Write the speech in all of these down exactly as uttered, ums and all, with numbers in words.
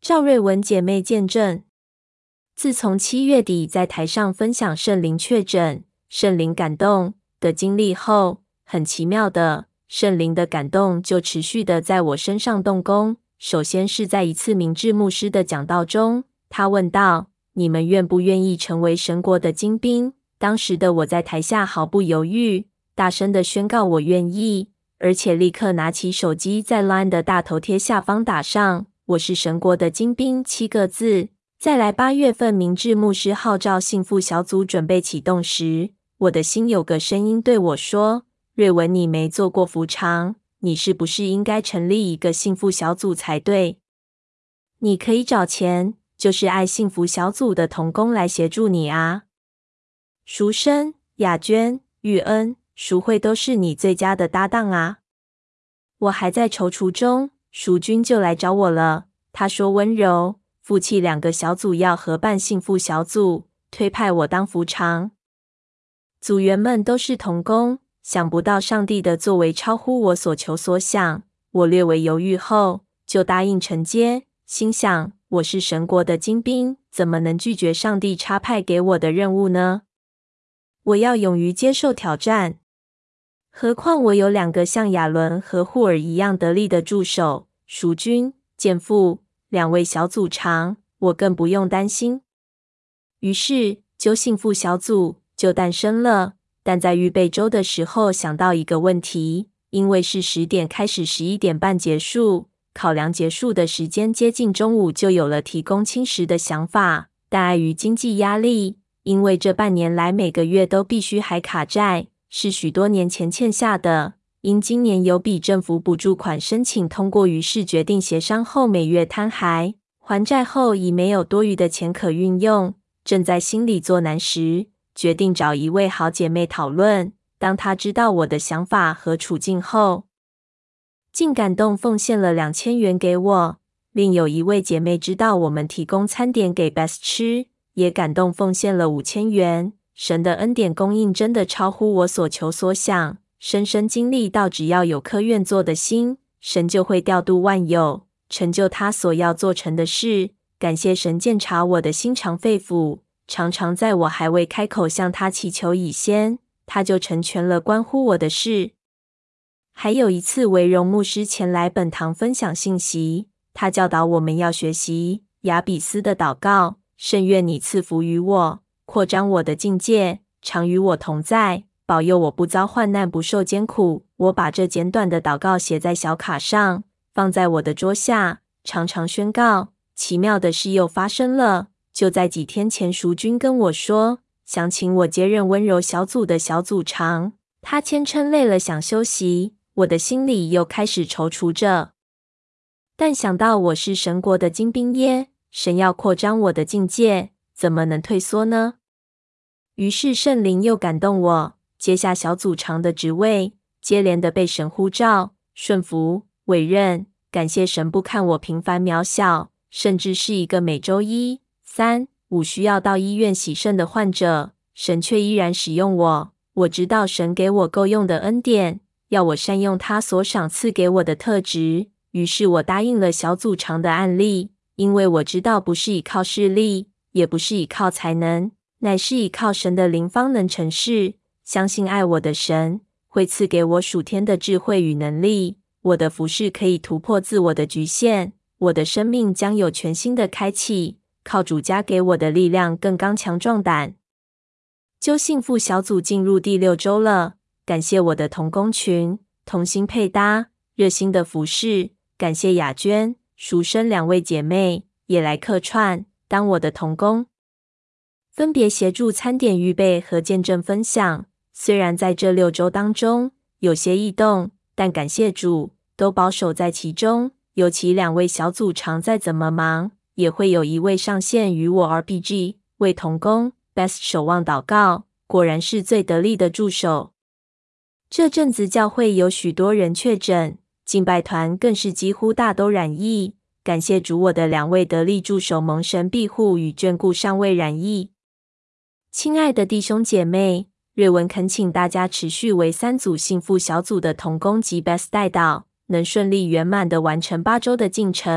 赵瑞文姐妹见证，自从七月底在台上分享圣灵确诊、圣灵感动的经历后，很奇妙的，圣灵的感动就持续的在我身上动工。首先是在一次明志牧师的讲道中，他问道：你们愿不愿意成为神国的精兵？当时的我在台下毫不犹豫，大声的宣告我愿意，而且立刻拿起手机在 Line 的大头贴下方打上我是神国的精兵七个字。再来八月份明志牧师号召幸福小组准备启动时，我的心有个声音对我说：瑞文，你没做过服长，你是不是应该成立一个幸福小组才对？你可以找钱，就是爱幸福小组的同工来协助你啊。淑生、雅娟、玉恩、淑慧都是你最佳的搭档啊。我还在踌躇中，淑君就来找我了。她说温柔、夫妻两个小组要合办幸福小组，推派我当副长。组员们都是同工，想不到上帝的作为超乎我所求所想。我略为犹豫后，就答应承接，心想我是神国的精兵，怎么能拒绝上帝差派给我的任务呢？我要勇于接受挑战。何况我有两个像亚伦和户尔一样得力的助手，淑君、建父，两位小组长，我更不用担心。于是，揪幸福小组就诞生了。但在预备周的时候想到一个问题，因为是十点开始十一点半结束，考量结束的时间接近中午，就有了提供轻食的想法。但碍于经济压力，因为这半年来每个月都必须还卡债，是许多年前欠下的，因今年有笔政府补助款申请通过，于是决定协商后每月摊还，还债后已没有多余的钱可运用，正在心里作难时，决定找一位好姐妹讨论。当她知道我的想法和处境后，竟感动奉献了两千元给我。另有一位姐妹知道我们提供餐点给 Bess 吃，也感动奉献了五千元。神的恩典供应真的超乎我所求所想，深深经历到只要有颗愿做的心，神就会调度万有，成就他所要做成的事。感谢神鉴察我的心肠肺腑，常常在我还未开口向他祈求以先，他就成全了关乎我的事。还有一次，维荣牧师前来本堂分享信息，他教导我们要学习雅比斯的祷告：圣愿你赐福于我，扩张我的境界，常与我同在，保佑我不遭患难，不受艰苦。我把这简短的祷告写在小卡上，放在我的桌下，常常宣告。奇妙的事又发生了，就在几天前，淑君跟我说，想请我接任温柔小组的小组长。他谦称累了想休息，我的心里又开始踌躇着。但想到我是神国的精兵耶，神要扩张我的境界，怎么能退缩呢？于是圣灵又感动我，接下小组长的职位，接连的被神呼召、顺服、委任。感谢神不看我平凡渺小，甚至是一个每周一、三、五需要到医院洗肾的患者，神却依然使用我。我知道神给我够用的恩典，要我善用他所赏赐给我的特质。于是我答应了小组长的案例，因为我知道不是依靠势力，也不是依靠才能，乃是依靠神的灵方能成事。相信爱我的神会赐给我属天的智慧与能力，我的服事可以突破自我的局限，我的生命将有全新的开启，靠主加给我的力量更刚强壮胆。揪幸福小组进入第六周了，感谢我的同工群，同心配搭，热心的服事。感谢雅娟、淑生两位姐妹也来客串，当我的同工，分别协助餐点预备和见证分享。虽然在这六周当中有些异动，但感谢主，都保守在其中。尤其两位小组长再怎么忙，也会有一位上线与我 R P G 为同工 Best 守望祷告，果然是最得力的助手。这阵子教会有许多人确诊，敬拜团更是几乎大都染疫。感谢主，我的两位得力助手蒙神庇护与眷顾，尚未染疫。亲爱的弟兄姐妹，瑞文恳请大家持续为三组幸福小组的同工及 Best 代祷，能顺利圆满地完成八周的进程，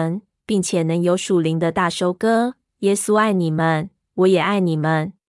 并且能有属灵的大收割。耶稣爱你们，我也爱你们。